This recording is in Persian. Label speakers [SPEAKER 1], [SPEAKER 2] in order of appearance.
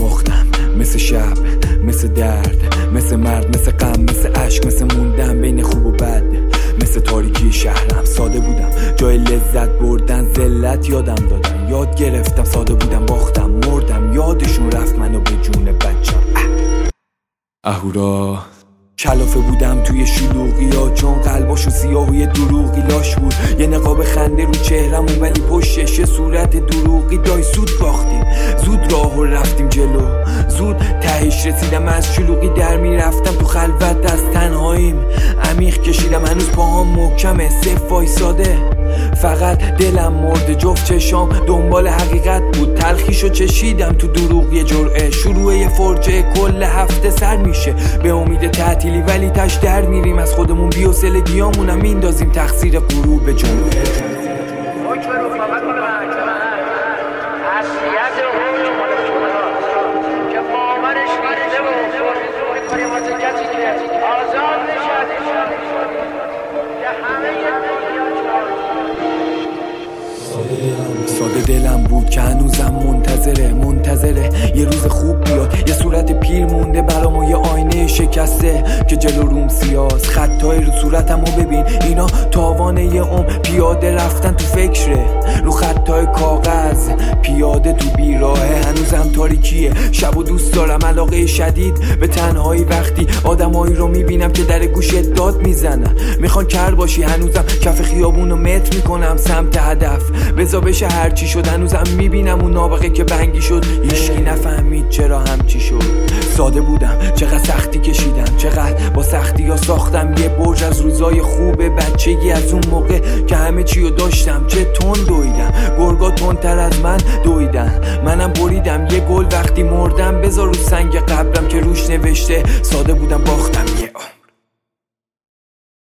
[SPEAKER 1] باختم، مثل شب، مثل درد، مثل مرد، مثل غم، مثل عشق، مثل موندن بین خوب و بد، مثل تاریکی شهرم. ساده بودم جای لذت بردن، ذلت یادم دادن، یاد گرفتم ساده بودم، باختم، مردم، یادشون رفت منو به جون بچم. اهورا کلافه بودم توی شلوغیا، چون قلباشو سیاهوی دروغی لاش بود، یه نقاب خنده رو چهرمون ولی پشتش یه صورت دروغی. دای زود باختیم، زود راهو رفتیم جلو، زود تهش رسیدم، از شلوغی در میرفتم تو خلوت، از تنهاییم عمیق کشیدم، هنوز پاهام محکمه، صف وایساده، فقط دلم مرده، جفت چشام دنبال حقیقت بود، تلخیشو چشیدم تو دروغ یه جرعه، شروع یه فرجه کل هفته سر میشه به امید تعطیلی، ولی تش در میریم از خودمون، بی‌حوصلگیامونم میندازیم تقصیر غروب جمعه. ساده دلم بود که هنوزم منتظره یه روز خوب بیاد، یه صورت پیر مونده برام و یه آینه شکسته که جلو روم سیاست، خطای رو صورتمو ببین، اینا تاوانه یه پیاده رفتن تو فکره، رو خطای کاغذ پیاده تو بیراهه، هنوزم تاریکیه شب و دوست دارم، علاقه شدید به تنهایی، وقتی آدمایی رو میبینم که در گوشت داد میزنن، میخوان کر باشی، هنوزم کف خیابونو متر میکنم سمت هدف، بزا بشه هرچی شد، هنوزم میبینم اون نابغه که بنگی شد، هیچکی نفهمید چرا همچی شد. ساده بودم، چقدر سختی کشیدم، چقدر با سختی ها ساختم یه برج از روزای خوب بچگی، از اون موقع که همه چی رو داشتم، چه تند دویدم، گرگا تندتر از من دویدن، منم بریدم یه گل وقتی مردم، بذار رو سنگ قبرم که روش نوشته ساده بودم باختم.